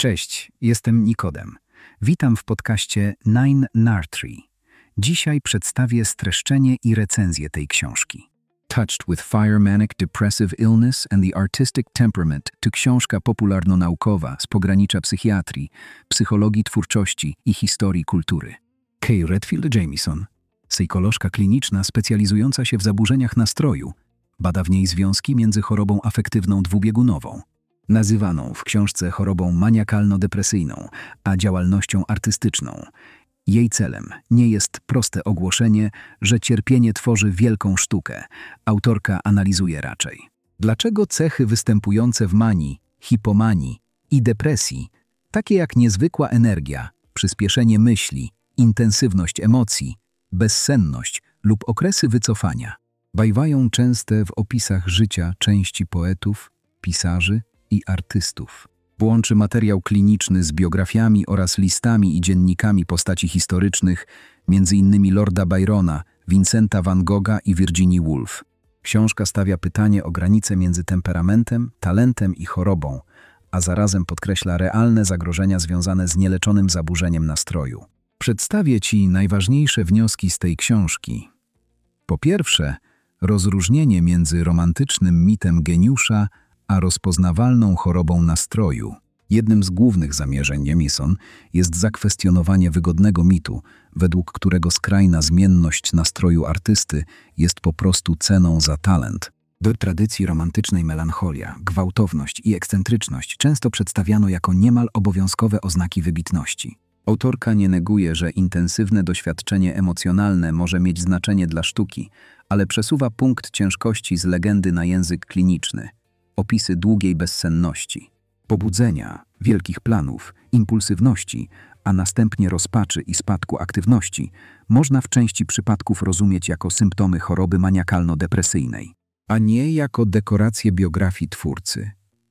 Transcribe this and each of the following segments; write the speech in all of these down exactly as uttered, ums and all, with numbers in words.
Cześć, jestem Nikodem. Witam w podcaście Nine Nartree. Dzisiaj przedstawię streszczenie i recenzję tej książki. Touched with Fire Manic Depressive Illness and the Artistic Temperament to książka popularno-naukowa z pogranicza psychiatrii, psychologii twórczości i historii kultury. Kay Redfield Jamison, psycholożka kliniczna specjalizująca się w zaburzeniach nastroju, bada w niej związki między chorobą afektywną dwubiegunową, nazywaną w książce chorobą maniakalno-depresyjną, a działalnością artystyczną. Jej celem nie jest proste ogłoszenie, że cierpienie tworzy wielką sztukę. Autorka analizuje raczej, dlaczego cechy występujące w manii, hipomanii i depresji, takie jak niezwykła energia, przyspieszenie myśli, intensywność emocji, bezsenność lub okresy wycofania, bywają częste w opisach życia części poetów, pisarzy i artystów. Łączy materiał kliniczny z biografiami oraz listami i dziennikami postaci historycznych, między innymi Lorda Byrona, Vincenta van Gogha i Virginia Woolf. Książka stawia pytanie o granicę między temperamentem, talentem i chorobą, a zarazem podkreśla realne zagrożenia związane z nieleczonym zaburzeniem nastroju. Przedstawię Ci najważniejsze wnioski z tej książki. Po pierwsze, rozróżnienie między romantycznym mitem geniusza a rozpoznawalną chorobą nastroju. Jednym z głównych zamierzeń Jamison jest zakwestionowanie wygodnego mitu, według którego skrajna zmienność nastroju artysty jest po prostu ceną za talent. Do tradycji romantycznej melancholia, gwałtowność i ekscentryczność często przedstawiano jako niemal obowiązkowe oznaki wybitności. Autorka nie neguje, że intensywne doświadczenie emocjonalne może mieć znaczenie dla sztuki, ale przesuwa punkt ciężkości z legendy na język kliniczny. Opisy długiej bezsenności, pobudzenia, wielkich planów, impulsywności, a następnie rozpaczy i spadku aktywności można w części przypadków rozumieć jako symptomy choroby maniakalno-depresyjnej, a nie jako dekoracje biografii twórcy.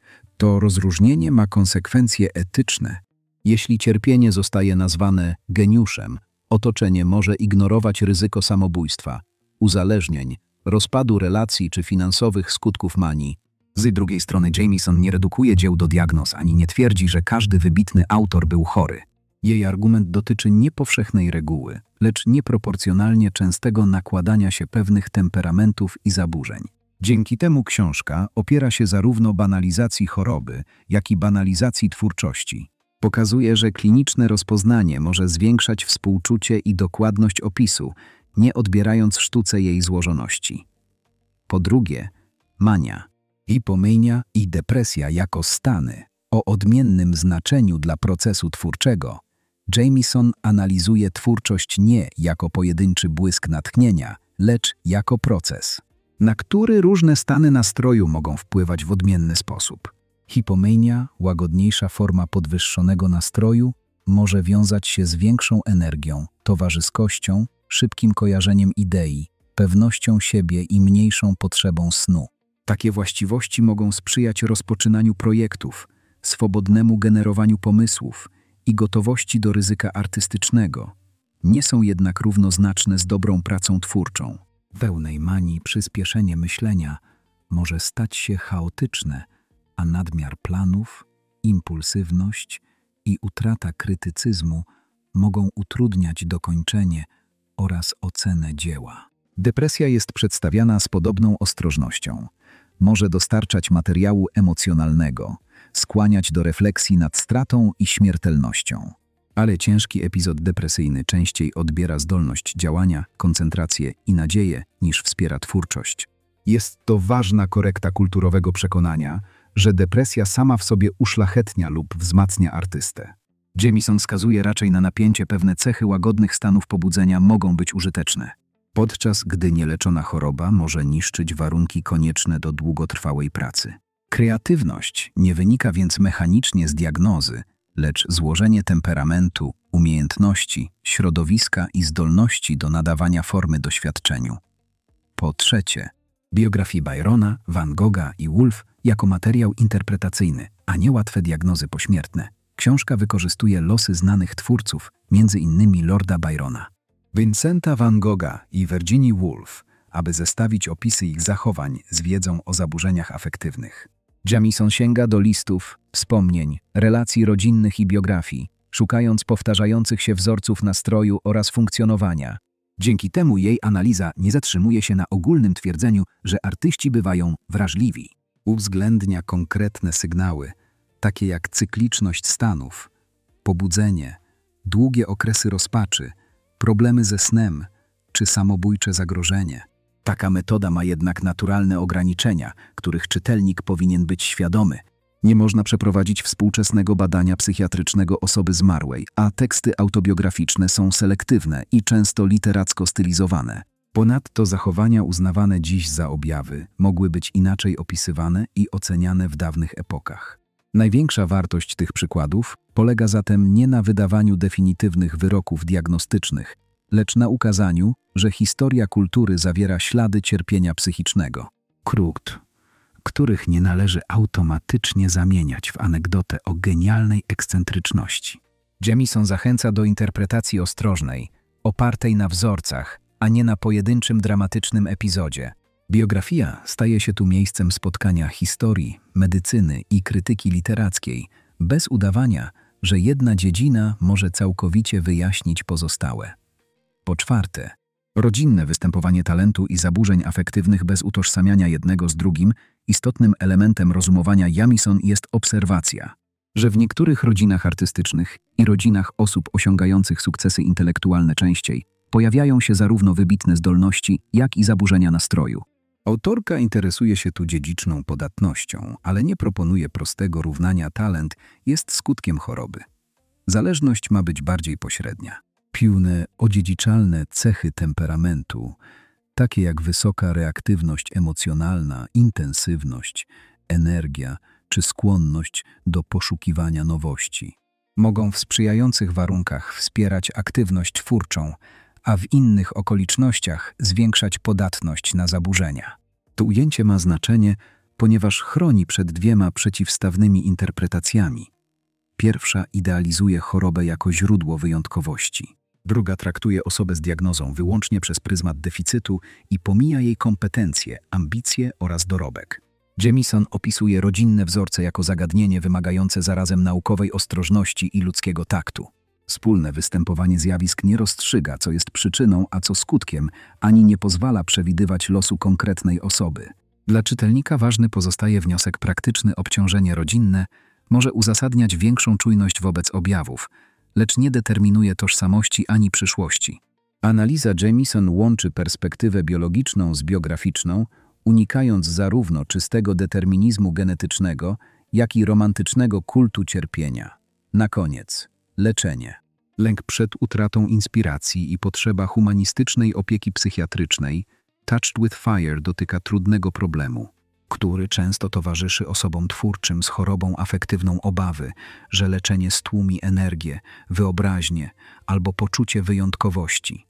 To rozróżnienie ma konsekwencje etyczne. Jeśli cierpienie zostaje nazwane geniuszem, otoczenie może ignorować ryzyko samobójstwa, uzależnień, rozpadu relacji czy finansowych skutków manii. Z drugiej strony Jamison nie redukuje dzieł do diagnoz ani nie twierdzi, że każdy wybitny autor był chory. Jej argument dotyczy nie powszechnej reguły, lecz nieproporcjonalnie częstego nakładania się pewnych temperamentów i zaburzeń. Dzięki temu książka opiera się zarówno banalizacji choroby, jak i banalizacji twórczości. Pokazuje, że kliniczne rozpoznanie może zwiększać współczucie i dokładność opisu, nie odbierając sztuce jej złożoności. Po drugie, mania, hipomania i depresja jako stany o odmiennym znaczeniu dla procesu twórczego. Jamison analizuje twórczość nie jako pojedynczy błysk natchnienia, lecz jako proces, na który różne stany nastroju mogą wpływać w odmienny sposób. Hipomania, łagodniejsza forma podwyższonego nastroju, może wiązać się z większą energią, towarzyskością, szybkim kojarzeniem idei, pewnością siebie i mniejszą potrzebą snu. Takie właściwości mogą sprzyjać rozpoczynaniu projektów, swobodnemu generowaniu pomysłów i gotowości do ryzyka artystycznego. Nie są jednak równoznaczne z dobrą pracą twórczą. W pełnej manii przyspieszenie myślenia może stać się chaotyczne, a nadmiar planów, impulsywność i utrata krytycyzmu mogą utrudniać dokończenie oraz ocenę dzieła. Depresja jest przedstawiana z podobną ostrożnością. Może dostarczać materiału emocjonalnego, skłaniać do refleksji nad stratą i śmiertelnością. Ale ciężki epizod depresyjny częściej odbiera zdolność działania, koncentrację i nadzieję, niż wspiera twórczość. Jest to ważna korekta kulturowego przekonania, że depresja sama w sobie uszlachetnia lub wzmacnia artystę. Jamison wskazuje raczej na napięcie, pewne cechy łagodnych stanów pobudzenia mogą być użyteczne, podczas gdy nieleczona choroba może niszczyć warunki konieczne do długotrwałej pracy. Kreatywność nie wynika więc mechanicznie z diagnozy, lecz złożenie temperamentu, umiejętności, środowiska i zdolności do nadawania formy doświadczeniu. Po trzecie, biografii Byrona, Van Gogha i Woolf jako materiał interpretacyjny, a nie łatwe diagnozy pośmiertne. Książka wykorzystuje losy znanych twórców, między innymi Lorda Byrona, Vincenta van Gogha i Virginia Woolf, aby zestawić opisy ich zachowań z wiedzą o zaburzeniach afektywnych. Jamieson sięga do listów, wspomnień, relacji rodzinnych i biografii, szukając powtarzających się wzorców nastroju oraz funkcjonowania. Dzięki temu jej analiza nie zatrzymuje się na ogólnym twierdzeniu, że artyści bywają wrażliwi. Uwzględnia konkretne sygnały, takie jak cykliczność stanów, pobudzenie, długie okresy rozpaczy, problemy ze snem czy samobójcze zagrożenie. Taka metoda ma jednak naturalne ograniczenia, których czytelnik powinien być świadomy. Nie można przeprowadzić współczesnego badania psychiatrycznego osoby zmarłej, a teksty autobiograficzne są selektywne i często literacko stylizowane. Ponadto zachowania uznawane dziś za objawy mogły być inaczej opisywane i oceniane w dawnych epokach. Największa wartość tych przykładów polega zatem nie na wydawaniu definitywnych wyroków diagnostycznych, lecz na ukazaniu, że historia kultury zawiera ślady cierpienia psychicznego. Krukt, których nie należy automatycznie zamieniać w anegdotę o genialnej ekscentryczności. Jamieson zachęca do interpretacji ostrożnej, opartej na wzorcach, a nie na pojedynczym dramatycznym epizodzie. Biografia staje się tu miejscem spotkania historii, medycyny i krytyki literackiej, bez udawania, że jedna dziedzina może całkowicie wyjaśnić pozostałe. Po czwarte, rodzinne występowanie talentu i zaburzeń afektywnych bez utożsamiania jednego z drugim. Istotnym elementem rozumowania Jamieson jest obserwacja, że w niektórych rodzinach artystycznych i rodzinach osób osiągających sukcesy intelektualne częściej pojawiają się zarówno wybitne zdolności, jak i zaburzenia nastroju. Autorka interesuje się tu dziedziczną podatnością, ale nie proponuje prostego równania talent jest skutkiem choroby. Zależność ma być bardziej pośrednia. Piłne, odziedziczalne cechy temperamentu, takie jak wysoka reaktywność emocjonalna, intensywność, energia czy skłonność do poszukiwania nowości, mogą w sprzyjających warunkach wspierać aktywność twórczą, a w innych okolicznościach zwiększać podatność na zaburzenia. To ujęcie ma znaczenie, ponieważ chroni przed dwiema przeciwstawnymi interpretacjami. Pierwsza idealizuje chorobę jako źródło wyjątkowości. Druga traktuje osobę z diagnozą wyłącznie przez pryzmat deficytu i pomija jej kompetencje, ambicje oraz dorobek. Jamieson opisuje rodzinne wzorce jako zagadnienie wymagające zarazem naukowej ostrożności i ludzkiego taktu. Wspólne występowanie zjawisk nie rozstrzyga, co jest przyczyną, a co skutkiem, ani nie pozwala przewidywać losu konkretnej osoby. Dla czytelnika ważny pozostaje wniosek praktyczny. Obciążenie rodzinne może uzasadniać większą czujność wobec objawów, lecz nie determinuje tożsamości ani przyszłości. Analiza Jamieson łączy perspektywę biologiczną z biograficzną, unikając zarówno czystego determinizmu genetycznego, jak i romantycznego kultu cierpienia. Na koniec, leczenie. Lęk przed utratą inspiracji i potrzeba humanistycznej opieki psychiatrycznej Touched with Fire dotyka trudnego problemu, który często towarzyszy osobom twórczym z chorobą afektywną obawy, że leczenie stłumi energię, wyobraźnię albo poczucie wyjątkowości.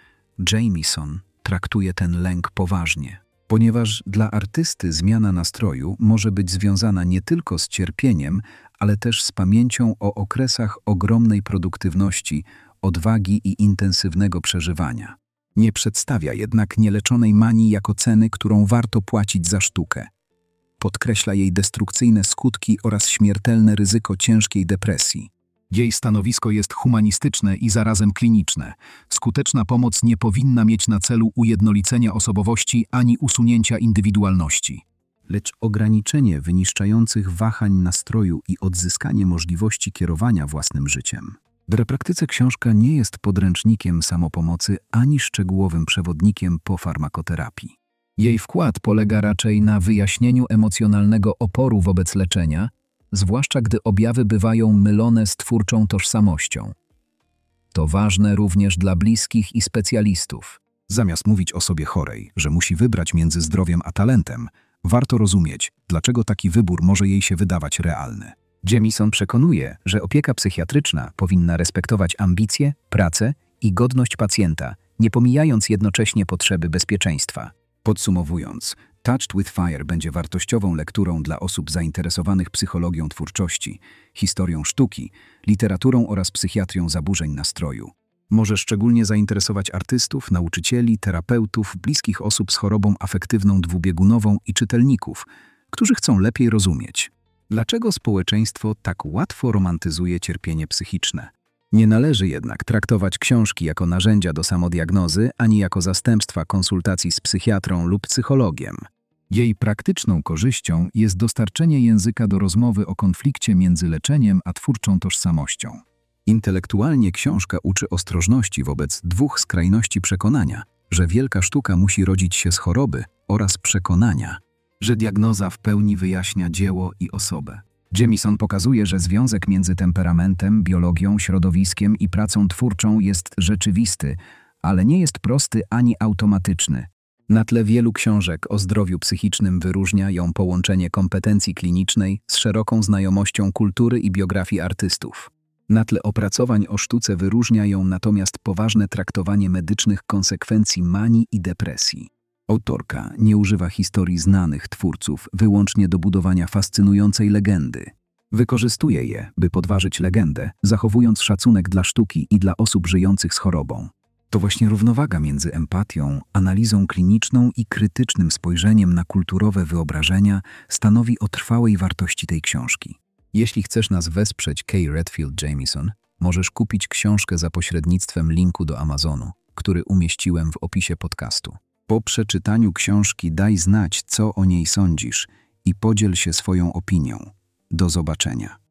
Jamieson traktuje ten lęk poważnie, ponieważ dla artysty zmiana nastroju może być związana nie tylko z cierpieniem, ale też z pamięcią o okresach ogromnej produktywności, odwagi i intensywnego przeżywania. Nie przedstawia jednak nieleczonej manii jako ceny, którą warto płacić za sztukę. Podkreśla jej destrukcyjne skutki oraz śmiertelne ryzyko ciężkiej depresji. Jej stanowisko jest humanistyczne i zarazem kliniczne. Skuteczna pomoc nie powinna mieć na celu ujednolicenia osobowości ani usunięcia indywidualności, lecz ograniczenie wyniszczających wahań nastroju i odzyskanie możliwości kierowania własnym życiem. W praktyce książka nie jest podręcznikiem samopomocy ani szczegółowym przewodnikiem po farmakoterapii. Jej wkład polega raczej na wyjaśnieniu emocjonalnego oporu wobec leczenia, zwłaszcza gdy objawy bywają mylone z twórczą tożsamością. To ważne również dla bliskich i specjalistów. Zamiast mówić osobie chorej, że musi wybrać między zdrowiem a talentem, warto rozumieć, dlaczego taki wybór może jej się wydawać realny. Jamieson przekonuje, że opieka psychiatryczna powinna respektować ambicje, pracę i godność pacjenta, nie pomijając jednocześnie potrzeby bezpieczeństwa. Podsumowując, Touched with Fire będzie wartościową lekturą dla osób zainteresowanych psychologią twórczości, historią sztuki, literaturą oraz psychiatrią zaburzeń nastroju. Może szczególnie zainteresować artystów, nauczycieli, terapeutów, bliskich osób z chorobą afektywną dwubiegunową i czytelników, którzy chcą lepiej rozumieć, dlaczego społeczeństwo tak łatwo romantyzuje cierpienie psychiczne. Nie należy jednak traktować książki jako narzędzia do samodiagnozy, ani jako zastępstwa konsultacji z psychiatrą lub psychologiem. Jej praktyczną korzyścią jest dostarczenie języka do rozmowy o konflikcie między leczeniem a twórczą tożsamością. Intelektualnie książka uczy ostrożności wobec dwóch skrajności przekonania, że wielka sztuka musi rodzić się z choroby, oraz przekonania, że diagnoza w pełni wyjaśnia dzieło i osobę. Jamieson pokazuje, że związek między temperamentem, biologią, środowiskiem i pracą twórczą jest rzeczywisty, ale nie jest prosty ani automatyczny. Na tle wielu książek o zdrowiu psychicznym wyróżnia ją połączenie kompetencji klinicznej z szeroką znajomością kultury i biografii artystów. Na tle opracowań o sztuce wyróżnia ją natomiast poważne traktowanie medycznych konsekwencji manii i depresji. Autorka nie używa historii znanych twórców wyłącznie do budowania fascynującej legendy. Wykorzystuje je, by podważyć legendę, zachowując szacunek dla sztuki i dla osób żyjących z chorobą. To właśnie równowaga między empatią, analizą kliniczną i krytycznym spojrzeniem na kulturowe wyobrażenia stanowi o trwałej wartości tej książki. Jeśli chcesz nas wesprzeć, Kay Redfield Jamieson, możesz kupić książkę za pośrednictwem linku do Amazonu, który umieściłem w opisie podcastu. Po przeczytaniu książki daj znać, co o niej sądzisz i podziel się swoją opinią. Do zobaczenia.